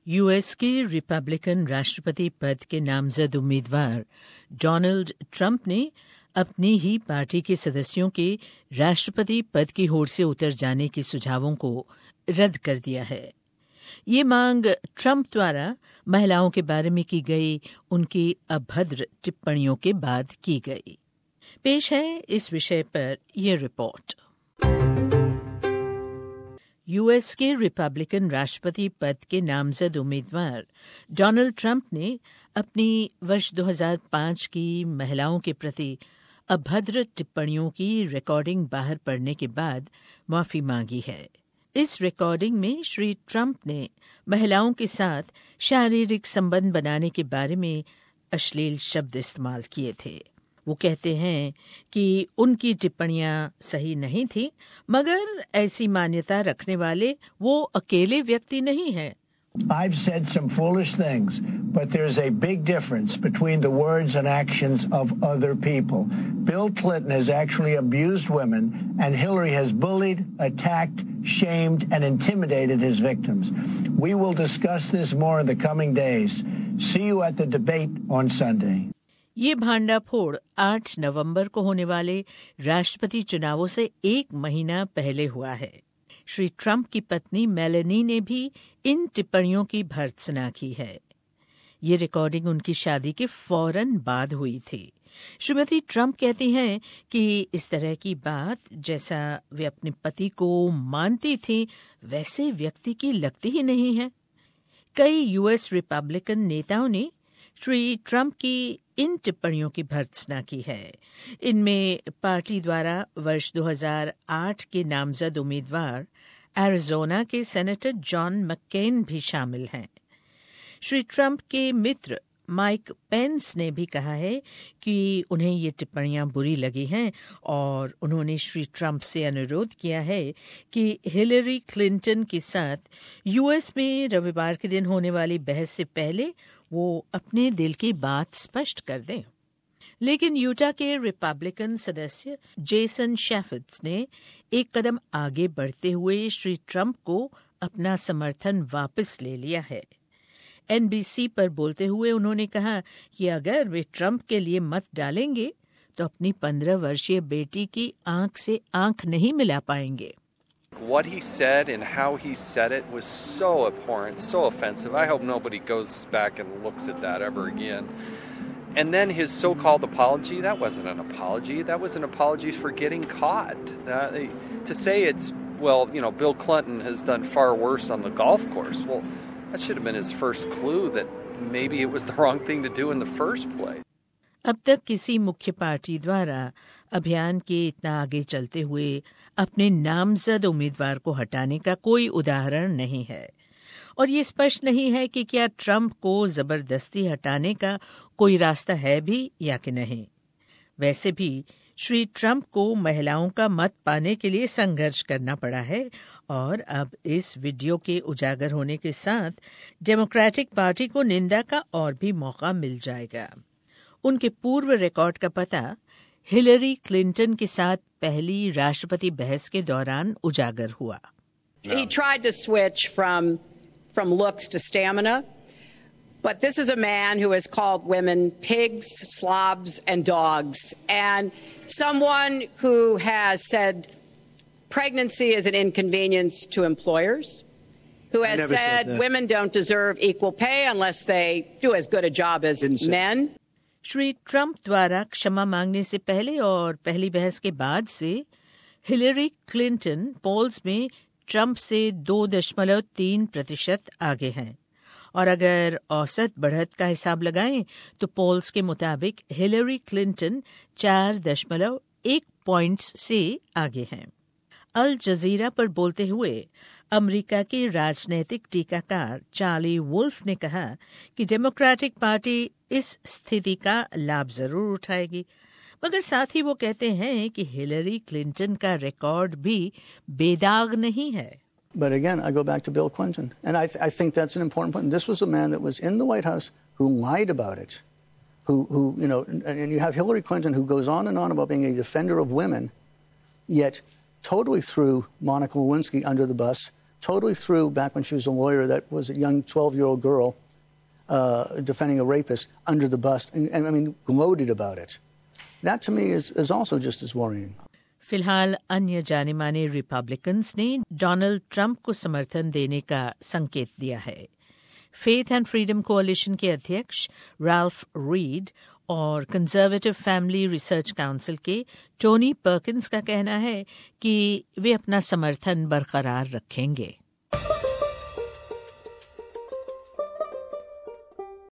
US के Republican राष्ट्रपति पद के नामजद उम्मीदवार डोनाल्ड ट्रंप ने अपनी ही पार्टी के सदस्यों के राष्ट्रपति पद की होड़ से उतर जाने के सुझावों को रद्द कर दिया है। ये मांग ट्रंप द्वारा महिलाओं के बारे में की गई उनकी अभद्र टिप्पणियों के बाद की गई। पेश है इस विषय पर यह रिपोर्ट। यूएस के रिपब्लिकन राष्ट्रपति पद के नामजद उम्मीदवार डोनाल्ड ट्रंप ने अपनी वर्ष 2005 की महिलाओं के प्रति अभद्र टिप्पणियों की रिकॉर्डिंग बाहर पड़ने के बाद माफी मांगी है। इस रिकॉर्डिंग में श्री ट्रंप ने महिलाओं के साथ शारीरिक संबंध बनाने के बारे में अश्लील शब्द इस्तेमाल किए थे। वो कहते हैं कि उनकी टिप्पणियां सही नहीं थी, मगर ऐसी मान्यता रखने वाले वो अकेले व्यक्ति नहीं हैं। I've said some foolish things, but there's a big difference between the words and actions of other people. Bill Clinton has actually abused women, and Hillary has bullied, attacked, shamed, and intimidated his victims. We will discuss this more in the coming days. See you at the debate on Sunday. ये भांडाफोड़ 8 नवंबर को होने वाले राष्ट्रपति चुनावों से 1 महीना पहले हुआ है। श्री ट्रंप की पत्नी मेलेनी ने भी इन टिप्पणियों की भर्त्सना की है। ये रिकॉर्डिंग उनकी शादी के फौरन बाद हुई थी। श्रीमती ट्रंप कहती हैं कि इस तरह की बात जैसा वे अपने पति को मानती थी वैसे व्यक्ति की लगती ही नहीं है। कई यूएस रिपब्लिकन नेताओं ने श्री ट्रंप की इन टिप्पणियों की भर्त्सना की है। इनमें पार्टी द्वारा वर्ष 2008 के नामजद उम्मीदवार एरिज़ोना के सेनेटर जॉन मक्केन भी शामिल हैं। श्री ट्रंप के मित्र माइक पेंस ने भी कहा है कि उन्हें ये टिप्पणियां बुरी लगी हैं और उन्होंने श्री ट्रंप से अनुरोध किया है कि हिलरी क्लिंटन के साथ यूएस में रविवार के दिन होने वाली बहस से पहले वो अपने दिल की बात स्पष्ट कर दें। लेकिन यूटा के रिपब्लिकन सदस्य जेसन शेफिट्स ने एक कदम आगे बढ़ते हुए श्री ट्रंप को अपना समर्थन वापस ले लिया है। एनबीसी पर बोलते हुए उन्होंने कहा कि अगर वे ट्रंप के लिए मत डालेंगे तो अपनी 15 वर्षीय बेटी की आंख से आंख नहीं मिला पाएंगे। What he said and how he said it was so abhorrent, so offensive. I hope nobody goes back and looks at that ever again. And then his so-called apology, that wasn't an apology. That was an apology for getting caught. To say it's, well, you know, Bill Clinton has done far worse on the golf course. Well, that should have been his first clue that maybe it was the wrong thing to do in the first place. अब तक किसी मुख्य party द्वारा अभियान के इतना आगे चलते हुए अपने नामजद उम्मीदवार को हटाने का कोई उदाहरण नहीं है और ये स्पष्ट नहीं है कि क्या ट्रंप को जबरदस्ती हटाने का कोई रास्ता है भी या कि नहीं। वैसे भी श्री ट्रंप को महिलाओं का मत पाने के लिए संघर्ष करना पड़ा है और अब इस वीडियो के उजागर होने के साथ डेमोक्रेटिक पार्टी को निंदा का और भी मौका मिल जाएगा। उनके पूर्व रिकॉर्ड का पता हिलरी क्लिंटन के साथ पहली राष्ट्रपति बहस के दौरान उजागर हुआ। He tried to switch from looks to stamina, but this is a man who has called women pigs, slobs, and dogs, and someone who has said pregnancy is an inconvenience to employers, who has said women don't deserve equal pay unless they do as good a job as men. Shri Trump द्वारा क्षमा मांगने से पहले और पहली बहस के बाद से हिलरी क्लिंटन पोल्स में ट्रंप से 2.3% आगे हैं और अगर औसत बढ़त का हिसाब लगाएं तो पोल्स के मुताबिक हिलरी क्लिंटन 4.1 पॉइंट्स से आगे हैं। अल जजीरा पर बोलते हुए अमेरिका के राजनैतिक टीकाकार चार्ली वुल्फ ने कहा कि डेमोक्रेटिक पार्टी इस स्थिति का लाभ जरूर उठाएगी, मगर साथ ही वो कहते हैं कि हिलरी क्लिंटन का रिकॉर्ड भी बेदाग नहीं है। But again, I go back to Bill Clinton, and I think that's an important point. This was a man that was in the White House who lied about it, who you know, and you have Hillary Clinton who goes on and on about being a defender of women, yet totally threw Monica Lewinsky under the bus totally threw, back when she was a lawyer, that was a young 12-year-old girl defending a rapist under the bus, and I mean, gloated about it. That to me is also just as worrying. फिलहाल अन्य जाने माने Republicans ने Donald Trump को समर्थन देने का संकेत दिया है। फेथ एंड फ्रीडम कोalition के अध्यक्ष राल्फ रीड और कंजर्वेटिव फैमिली रिसर्च काउंसिल के टोनी पर्किंस का कहना है कि वे अपना समर्थन बरकरार रखेंगे।